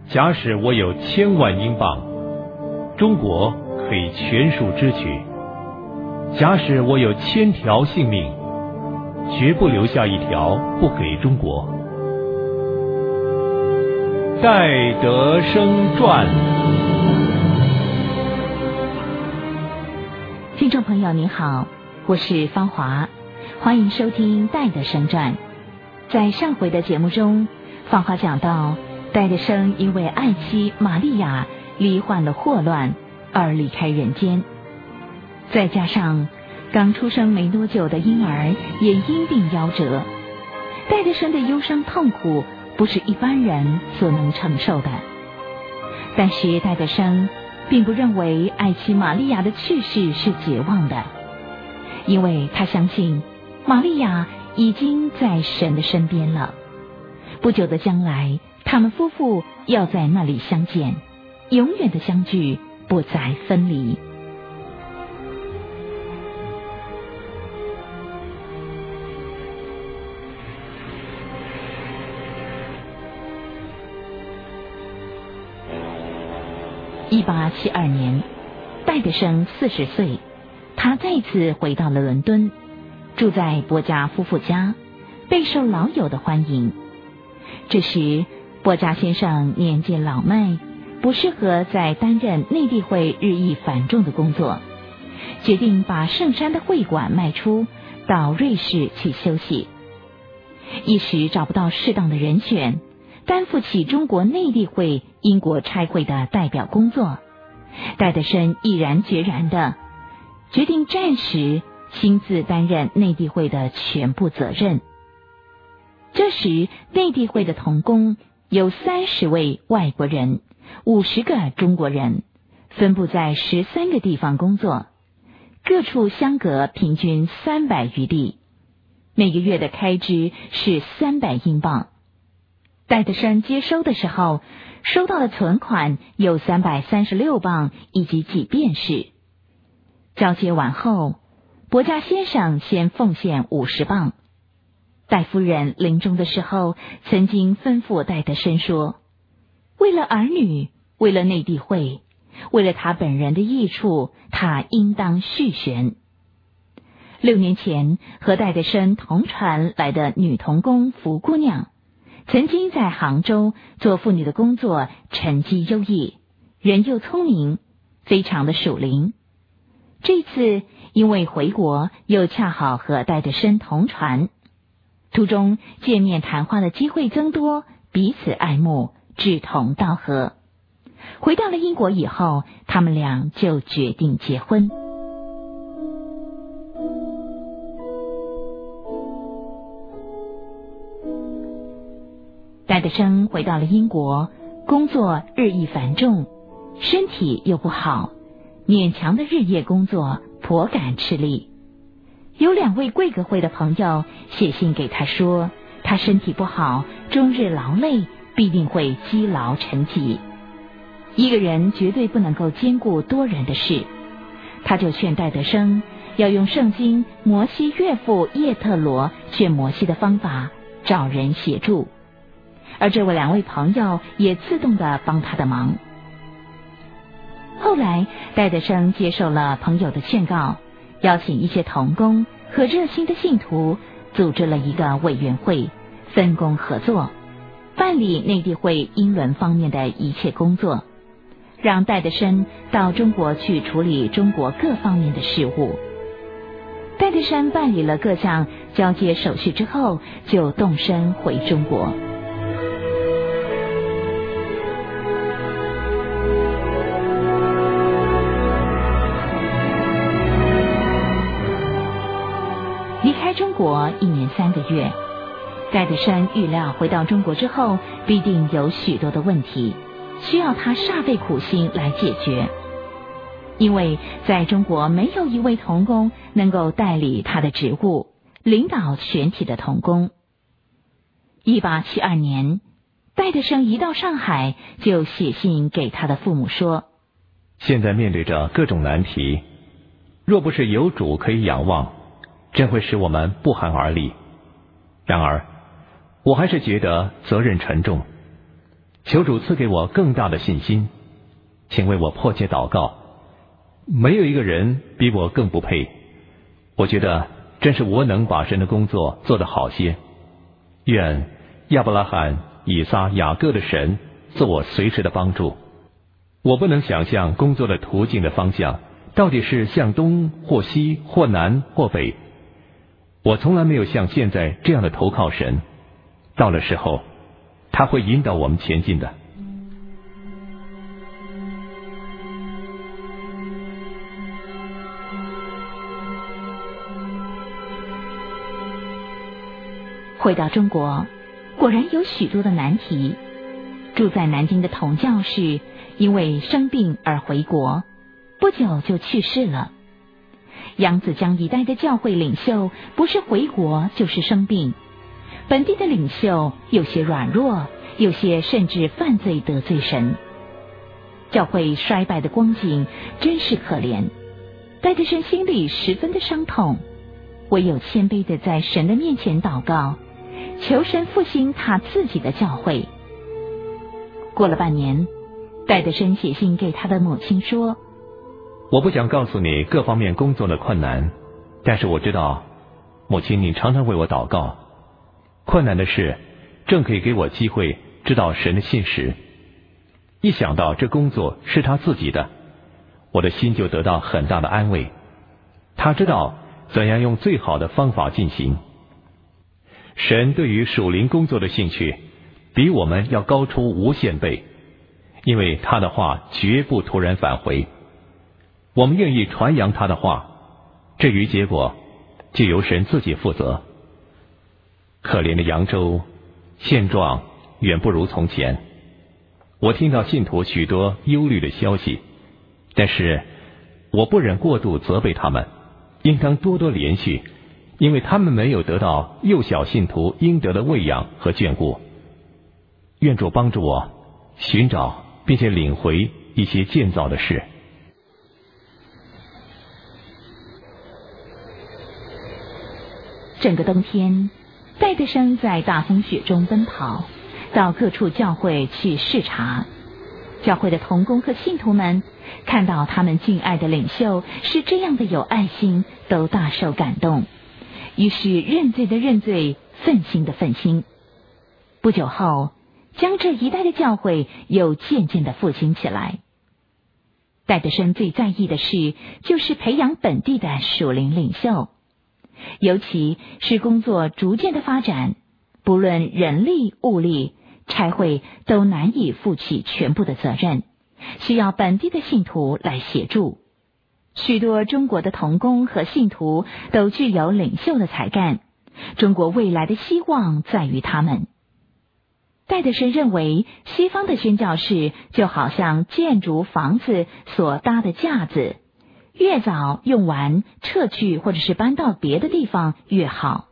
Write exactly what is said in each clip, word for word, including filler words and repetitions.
假使我有千万英镑，中国可以全数支取；假使我有千条性命，绝不留下一条不给中国。戴德生传。 听众朋友您好，我是芳华，欢迎收听戴德生传。在上回的节目中，芳华讲到戴德生因为爱妻玛利亚罹患了霍乱而离开人间，再加上刚出生没多久的婴儿也因病夭折，戴德生的忧伤痛苦不是一般人所能承受的。但是戴德生并不认为爱妻玛利亚的去世是绝望的，因为他相信玛利亚已经在神的身边了。不久的将来，他们夫妇要在那里相见，永远的相聚，不再分离。一八七二年，戴德生四十岁，他再次回到了伦敦，住在波家夫妇家，备受老友的欢迎。这时波家先生年纪老迈，不适合再担任内地会日益繁重的工作，决定把圣山的会馆卖出，到瑞士去休息。一时找不到适当的人选担负起中国内地会英国差会的代表工作，戴德生毅然决然地决定暂时亲自担任内地会的全部责任。这时内地会的同工有三十位外国人，五十个中国人，分布在十三个地方工作，各处相隔平均三百余里，每个月的开支是三百英镑。戴德生接收的时候，收到的存款有三百三十六镑以及几便士。交接完后，伯家先生先奉献五十镑。戴夫人临终的时候曾经吩咐戴德生说，为了儿女，为了内地会，为了他本人的益处，他应当续弦。六年前和戴德生同船来的女童工福姑娘，曾经在杭州做妇女的工作，成绩优异，人又聪明，非常的属灵。这次因为回国，又恰好和戴德生同船，途中见面谈话的机会增多，彼此爱慕，志同道合。回到了英国以后，他们俩就决定结婚。戴德生回到了英国，工作日益繁重，身体又不好，勉强的日夜工作，颇感吃力。有两位贵格会的朋友写信给他说，他身体不好，终日劳累，必定会积劳成疾。一个人绝对不能够兼顾多人的事，他就劝戴德生要用圣经摩西岳父叶特罗劝摩西的方法，找人协助。而这位两位朋友也自动地帮他的忙。后来戴德生接受了朋友的劝告，邀请一些同工和热心的信徒组织了一个委员会，分工合作，办理内地会英伦方面的一切工作，让戴德生到中国去处理中国各方面的事务。戴德生办理了各项交接手续之后，就动身回中国。离开中国一年三个月，戴德生预料回到中国之后，必定有许多的问题需要他煞费苦心来解决，因为在中国没有一位同工能够代理他的职务，领导全体的同工。一八七二年，戴德生一到上海，就写信给他的父母说， 现在面对着各种难题，若不是有主可以仰望，真会使我们不寒而栗。然而我还是觉得责任沉重， 求主赐给我更大的信心，请为我迫切祷告。没有一个人比我更不配，我觉得真是我能把神的工作做得好些。愿亚伯拉罕、以撒、雅各的神做我随时的帮助。我不能想象工作的途径的方向到底是向东或西或南或北。我从来没有像现在这样的投靠神，到了时候他会引导我们前进的。 回到中国，果然有许多的难题。住在南京的童教士因为生病而回国，不久就去世了。扬子江一带的教会领袖不是回国就是生病，本地的领袖有些软弱，有些甚至犯罪得罪神。教会衰败的光景真是可怜，戴德生心里十分的伤痛，唯有谦卑的在神的面前祷告，求神复兴他自己的教会。过了半年，戴德生写信给他的母亲说， 我不想告诉你各方面工作的困难，但是我知道，母亲你常常为我祷告。困难的事正可以给我机会知道神的信实。一想到这工作是他自己的，我的心就得到很大的安慰。他知道怎样用最好的方法进行。神对于属灵工作的兴趣比我们要高出无限倍，因为他的话绝不突然返回。我们愿意传扬他的话，至于结果就由神自己负责。可怜的扬州，现状远不如从前。我听到信徒许多忧虑的消息，但是我不忍过度责备他们，应当多多怜恤，因为他们没有得到幼小信徒应得的喂养和眷顾。愿主帮助我寻找并且领回一些建造的事。 整个冬天，戴德生在大风雪中奔跑，到各处教会去视察。教会的同工和信徒们看到他们敬爱的领袖是这样的有爱心，都大受感动，于是认罪的认罪，愤心的愤心。不久后，江浙一带的教会又渐渐的复兴起来。戴德生最在意的事就是培养本地的属灵领袖，尤其是工作逐渐的发展，不论人力物力，差会都难以负起全部的责任，需要本地的信徒来协助。许多中国的同工和信徒都具有领袖的才干，中国未来的希望在于他们。戴德生认为，西方的宣教士就好像建筑房子所搭的架子，越早用完撤去或者是搬到别的地方越好。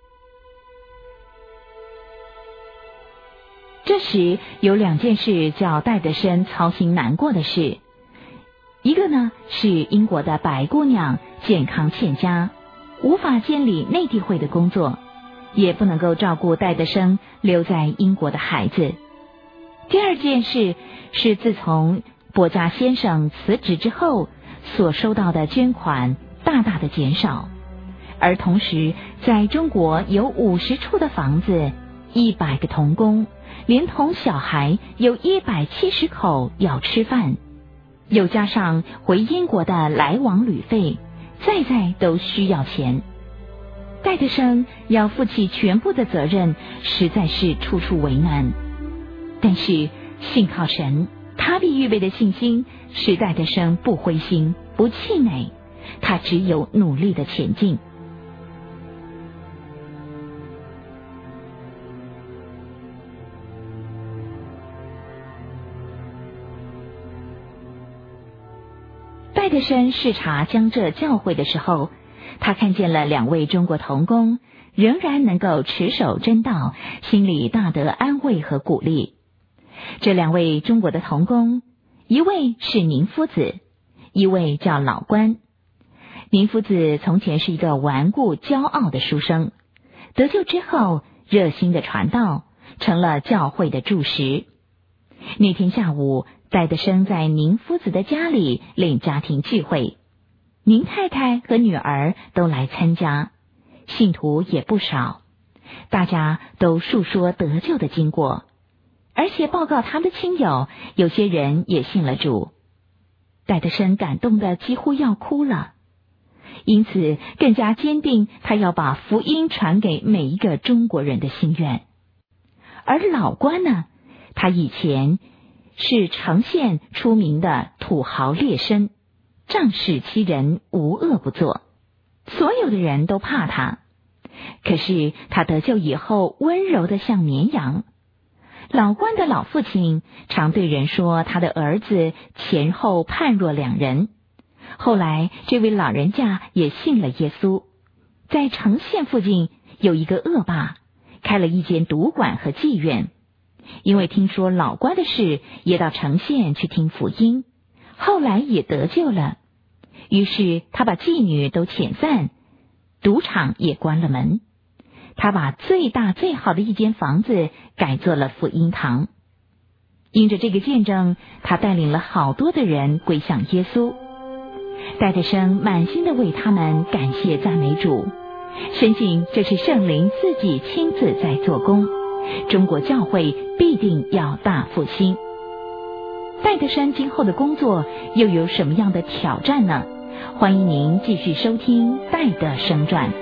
这时有两件事叫戴德生操心难过的事，一个呢是英国的白姑娘健康欠佳，无法监理内地会的工作，也不能够照顾戴德生留在英国的孩子。第二件事是自从伯家先生辞职之后，所收到的捐款大大的减少，而同时在中国有五十处的房子，一百个童工，连同小孩有一百七十口要吃饭，又加上回英国的来往旅费，再再都需要钱。戴德生要负起全部的责任，实在是处处为难。但是信靠神，他必预备的信心使戴德生不灰心不气馁，他只有努力的前进。戴德生视察江浙教会的时候，他看见了两位中国同工仍然能够持守真道，心里大得安慰和鼓励。这两位中国的同工，一位是宁夫子，一位叫老关。宁夫子从前是一个顽固骄傲的书生，得救之后热心的传道，成了教会的柱石。 那天下午，戴德生在宁夫子的家里领家庭聚会，宁太太和女儿都来参加，信徒也不少，大家都述说得救的经过，而且报告他们的亲友，有些人也信了主。戴德生感动得几乎要哭了，因此更加坚定他要把福音传给每一个中国人的心愿。而老关呢，他以前是城县出名的土豪劣绅，仗势欺人，无恶不作，所有的人都怕他。可是他得救以后，温柔得像绵羊。老关的老父亲常对人说，他的儿子前后判若两人。后来这位老人家也信了耶稣，在城县附近有一个恶霸，开了一间赌馆和妓院。因为听说老关的事，也到城县去听福音，后来也得救了。于是他把妓女都遣散，赌场也关了门。他把最大最好的一间房子改做了福音堂。因着这个见证，他带领了好多的人归向耶稣。戴德生满心的为他们感谢赞美主，深信这是圣灵自己亲自在做工，中国教会必定要大复兴。戴德生今后的工作又有什么样的挑战呢？欢迎您继续收听《戴德生传》。